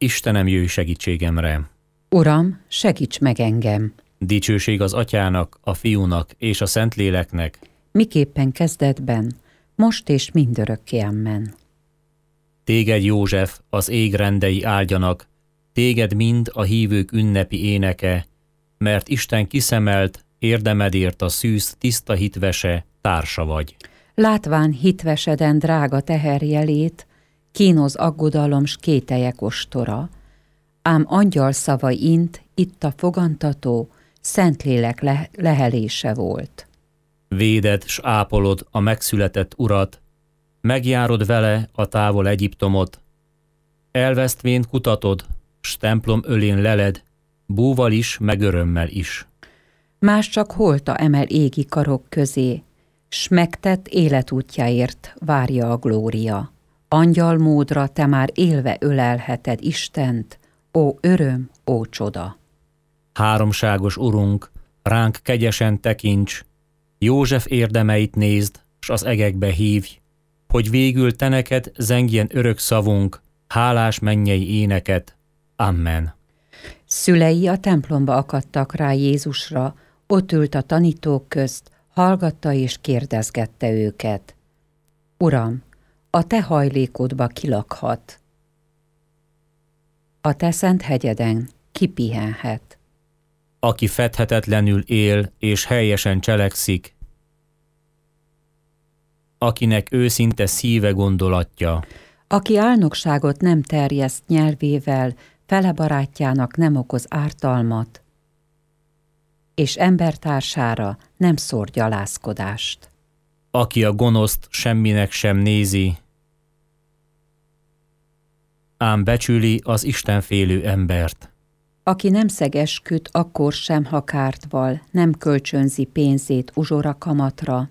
Istenem, jöjj segítségemre! Uram, segíts meg engem! Dicsőség az Atyának, a Fiúnak és a Szentléleknek, miképpen kezdetben, most és mindörökké, amen. Téged, József, az ég rendei áldjanak, téged mind a hívők ünnepi éneke, mert Isten kiszemelt, érdemedért a szűz tiszta hitvese, társa vagy. Látván hitveseden drága teherjelét, kínoz aggodalom s kételyek ostora, ám angyal szava int, itt a fogantató, Szentlélek lehelése volt. Véded s ápolod a megszületett Urat, megjárod vele a távol Egyiptomot, elvesztvén kutatod, s templom ölén leled, búval is, meg örömmel is. Más csak holta emel égi karok közé, s megtett életútjáért várja a glória. Angyal módra te már élve ölelheted Istent, ó öröm, ó csoda! Háromságos Urunk, ránk kegyesen tekints, József érdemeit nézd, s az egekbe hívj, hogy végül te neked zengjen örök szavunk, hálás mennyei éneket. Amen. Szülei a templomba akadtak rá Jézusra, ott ült a tanítók közt, hallgatta és kérdezgette őket. Uram, a te hajlékodba kilakhat? A te szent hegyeden kipihenhet? Aki fedhetetlenül él és helyesen cselekszik, akinek őszinte szíve gondolatja, aki álnokságot nem terjeszt nyelvével, fele barátjának nem okoz ártalmat, és embertársára nem szór gyalázkodást. Aki a gonoszt semminek sem nézi, ám becsüli az istenfélő embert. Aki nem szeg esküt, akkor sem, ha kártval, nem kölcsönzi pénzét uzsora kamatra,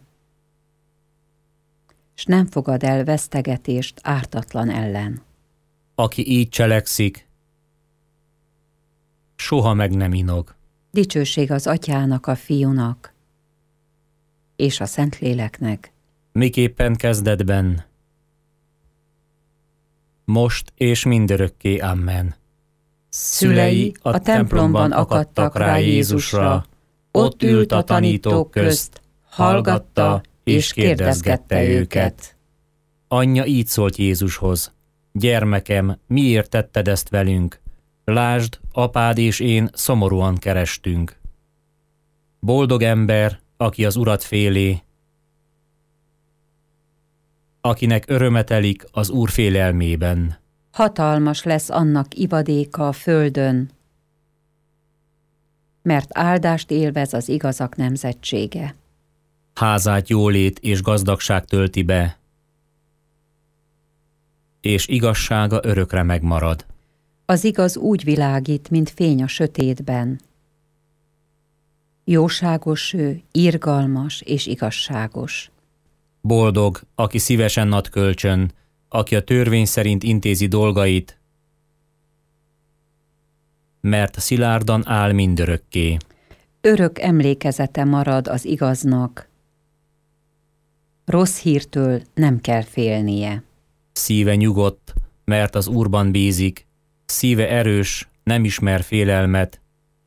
s nem fogad el vesztegetést ártatlan ellen. Aki így cselekszik, soha meg nem inog. Dicsőség az Atyának, a Fiúnak és a Szentléleknek, miképpen kezdetben, most és mindörökké. Amen. Szülei a templomban akadtak rá Jézusra, ott ült a tanítók közt, hallgatta és kérdezgette őket. Anyja így szólt Jézushoz: gyermekem, miért tetted ezt velünk? Lásd, apád és én szomorúan kerestünk. Boldog ember, aki az Urat féli, akinek öröme telik az Úr félelmében. Hatalmas lesz annak ivadéka a földön, mert áldást élvez az igazak nemzetsége. Házát jólét és gazdagság tölti be, és igazsága örökre megmarad. Az igaz úgy világít, mint fény a sötétben. Jóságos ő, irgalmas és igazságos. Boldog, aki szívesen ad kölcsön, aki a törvény szerint intézi dolgait, mert szilárdan áll mindörökké. Örök emlékezete marad az igaznak. Rossz hírtől nem kell félnie. Szíve nyugodt, mert az Úrban bízik, szíve erős, nem ismer félelmet,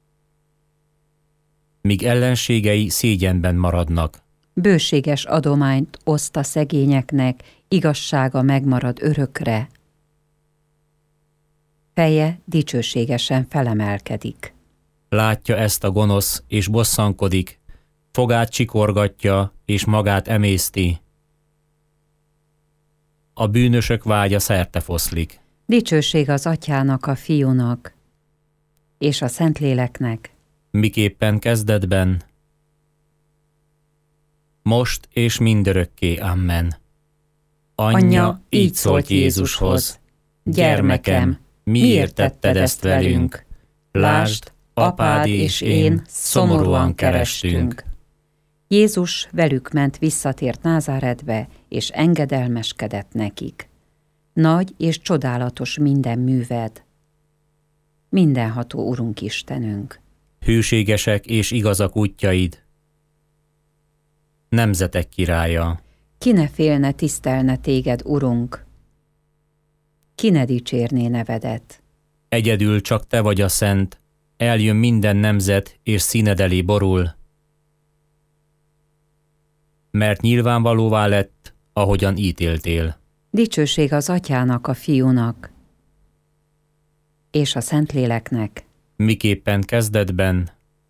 míg ellenségei szégyenben maradnak. Bőséges adományt oszt a szegényeknek, igazsága megmarad örökre. Feje dicsőségesen felemelkedik. Látja ezt a gonosz, és bosszankodik, fogát csikorgatja, és magát emészti. A bűnösök vágya szerte foszlik. Dicsőség az Atyának, a Fiúnak és a Szentléleknek, miképpen kezdetben, most és mindörökké. Amen. Anyja így szólt Jézushoz: gyermekem, miért tetted ezt velünk? Lásd, apád és én szomorúan kerestünk. Jézus velük ment, visszatért Názáretbe, és engedelmeskedett nekik. Nagy és csodálatos minden műved, mindenható Urunk Istenünk. Hűségesek és igazak útjaid, nemzetek királya. Ki ne félne, tisztelne téged, Urunk? Ki ne dicsérné nevedet? Egyedül csak te vagy a szent, eljön minden nemzet, és színed elé borul. Mert nyilvánvalóvá lett, ahogyan ítéltél. Dicsőség az Atyának, a Fiúnak és a Szentléleknek. Miképpen kezdetben,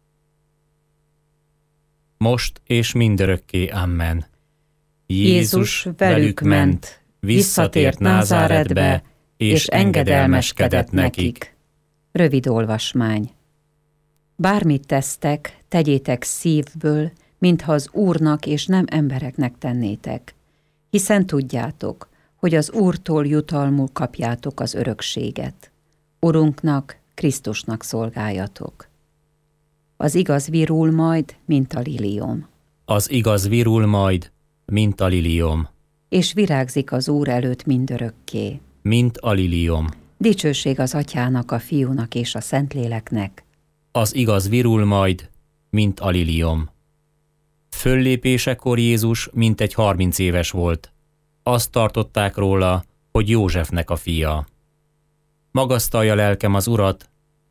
most és mindörökké. Amen. Jézus velük ment, visszatért Názáretbe, és engedelmeskedett nekik. Rövid olvasmány. Bármit tesztek, tegyétek szívből, mintha az Úrnak és nem embereknek tennétek, hiszen tudjátok, hogy az Úrtól jutalmul kapjátok az örökséget. Urunknak, Krisztusnak szolgáljatok. Az igaz virul majd, mint a liliom. Az igaz virul majd, mint a liliom. És virágzik az Úr előtt mindörökké. Mint a liliom. Dicsőség az Atyának, a Fiúnak és a Szentléleknek. Az igaz virul majd, mint a liliom. Föllépésekor Jézus mintegy 30 éves volt. Azt tartották róla, hogy Józsefnek a fia. Magasztalja lelkem az Urat,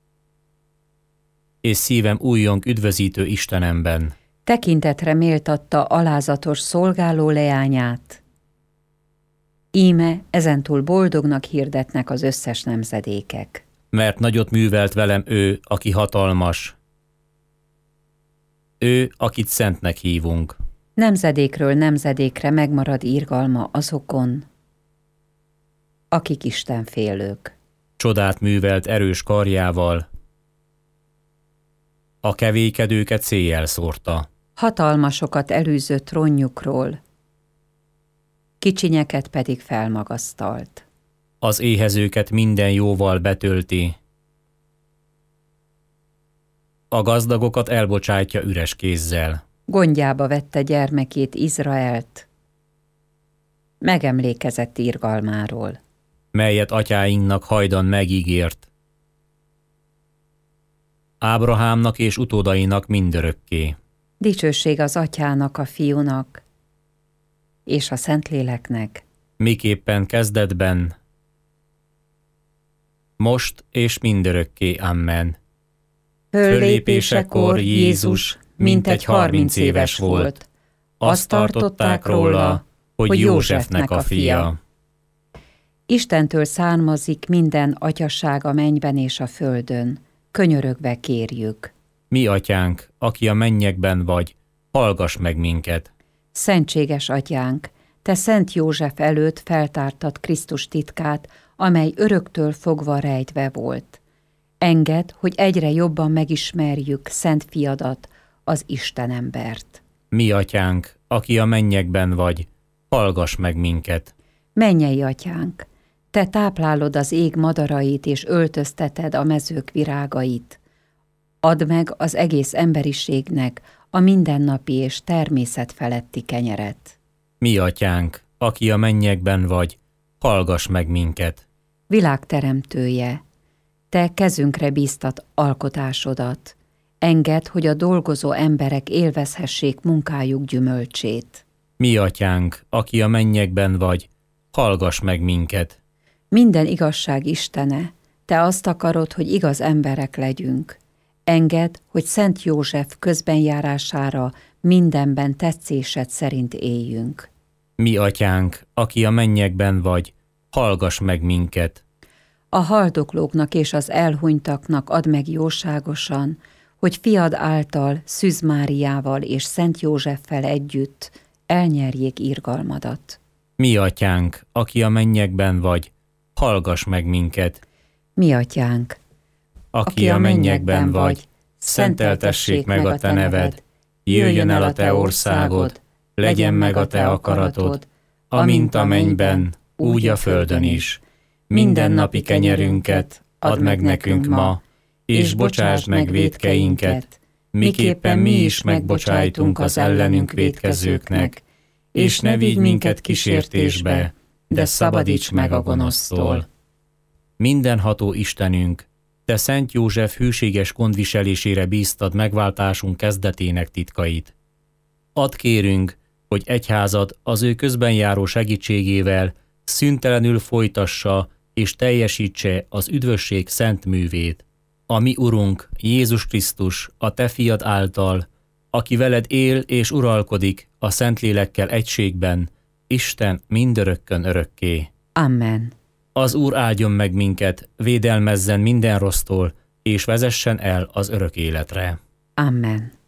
és szívem újjong üdvözítő Istenemben. Tekintetre méltatta alázatos szolgáló leányát. Íme ezentúl boldognak hirdetnek az összes nemzedékek. Mert nagyot művelt velem ő, aki hatalmas. Ő, akit szentnek hívunk. Nemzedékről nemzedékre megmarad irgalma azokon, akik istenfélők. Csodát művelt erős karjával. A kevékedőket széjjel szórta. Hatalmasokat elűzött ronnyukról, kicsinyeket pedig felmagasztalt. Az éhezőket minden jóval betölti. A gazdagokat elbocsátja üres kézzel. Gondjába vette gyermekét, Izraelt. Megemlékezett irgalmáról, melyet atyáinknak hajdan megígért. Ábrahámnak és utódainak mindörökké. Dicsőség az Atyának, a Fiúnak és a Szentléleknek. Miképpen kezdetben, most és mindörökké. Amen. Föllépésekor Jézus mintegy 30 éves volt. Azt tartották róla, hogy Józsefnek a fia. Istentől származik minden atyasság a mennyben és a földön. Könyörögve kérjük. Mi atyánk, aki a mennyekben vagy, hallgass meg minket. Szentséges Atyánk, te Szent József előtt feltártad Krisztus titkát, amely öröktől fogva rejtve volt. Engedd, hogy egyre jobban megismerjük Szent Fiadat, az Istenembert. Mi atyánk, aki a mennyekben vagy, hallgass meg minket. Mennyei Atyánk, te táplálod az ég madarait és öltözteted a mezők virágait. Add meg az egész emberiségnek a mindennapi és természet feletti kenyeret. Mi atyánk, aki a mennyekben vagy, hallgass meg minket. Világteremtője, te kezünkre bíztat alkotásodat. Engedd, hogy a dolgozó emberek élvezhessék munkájuk gyümölcsét. Mi atyánk, aki a mennyekben vagy, hallgass meg minket. Minden igazság Istene, te azt akarod, hogy igaz emberek legyünk. Engedd, hogy Szent József közbenjárására mindenben tetszésed szerint éljünk. Mi atyánk, aki a mennyekben vagy, hallgass meg minket. A haldoklóknak és az elhunytaknak add meg jóságosan, hogy fiad által, Szűz Máriával és Szent Józseffel együtt elnyerjék irgalmadat. Mi atyánk, aki a mennyekben vagy, hallgass meg minket. Mi atyánk, aki a mennyekben vagy, szenteltessék meg a te neved, jöjjön el a te országod, legyen meg a te akaratod, amint a mennyben, úgy a földön is. Mindennapi kenyerünket add meg nekünk ma, és bocsásd meg vétkeinket, miképpen mi is megbocsájtunk az ellenünk vétkezőknek, és ne vigy minket kísértésbe, de szabadíts meg a gonosztól. Mindenható Istenünk, te Szent József hűséges gondviselésére bíztad megváltásunk kezdetének titkait. Add kérünk, hogy egyházad az ő közben járó segítségével szüntelenül folytassa és teljesítse az üdvösség szent művét. A mi Urunk, Jézus Krisztus, a Te fiad által, aki veled él és uralkodik a Szentlélekkel egységben, Isten mindörökkön örökké. Amen. Az Úr áldjon meg minket, védelmezzen minden rossztól, és vezessen el az örök életre. Amen.